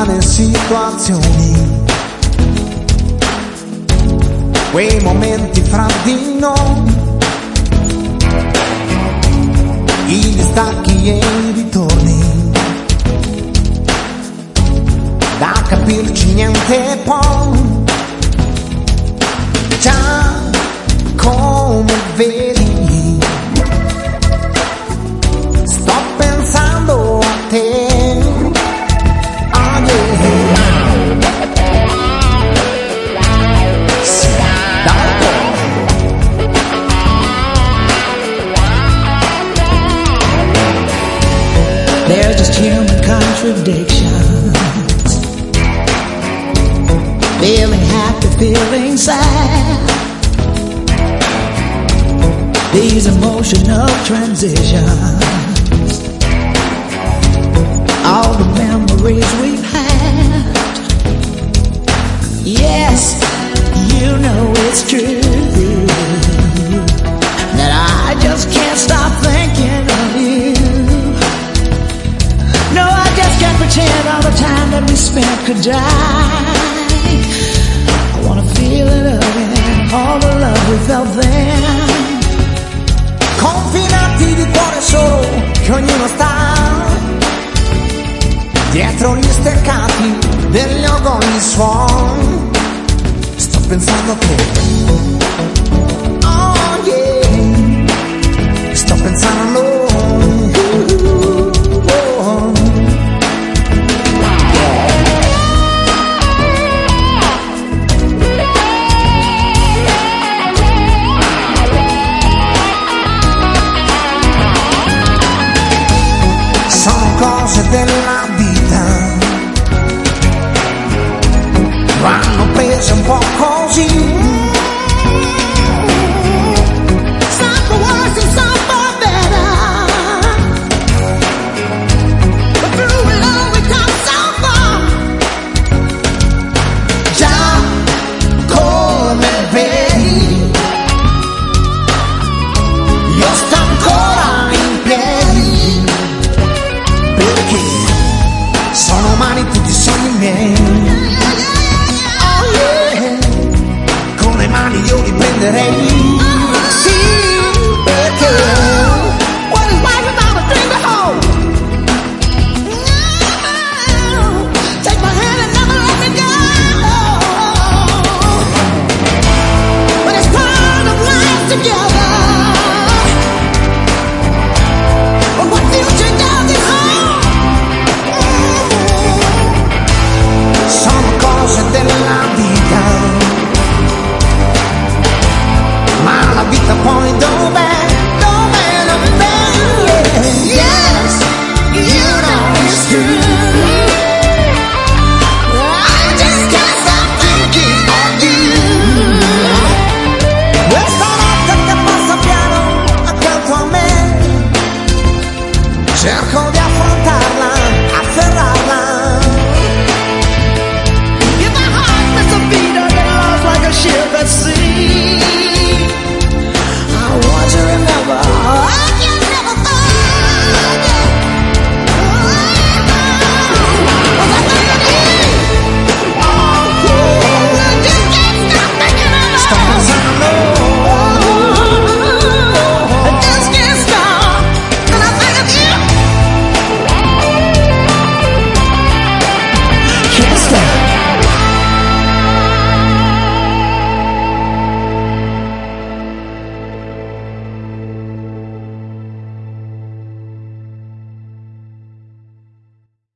strane situazioni, quei momenti fra di noi, i distacchi e i ritorni, da capirci niente poi. Già come vedi, sto pensando a te. Oh yeah. Sì, They're just human contradictions, feeling happy, feeling sad. These emotional transitions, all the memories we've had. Yes, you know it's true that I just can't stop thinking of you. No, I just can't pretend all the time that we spent could die. I wanna feel it again, all the love we felt then. Confinati di cuore solo, che ognuno sta dietro gli steccati degli organi suon. Sto pensando a te. Oh yeah. Sto pensando a loro. Cose della vita vanno prese un po' così. Some for worse and some for better, but through it all we come so far. Già come vedi, io sto ancora in piedi, perché sono umani tutti i sogni miei. Oh yeah, con le mani io li prenderei. Sì, perché what is life without a dream to hold? Take my hand and never let me go. But it's part of life together. But what future does is hard. Sono cose della vita, ma la vita poi dov'è? Dov'è? Dov'è? Yes, you know it's true. I just can't stop thinking of you. Questa notte che passa piano accanto a me, cerco di affrontarla, afferrarla. If my heart missed a beat, I get lost like a ship at sea.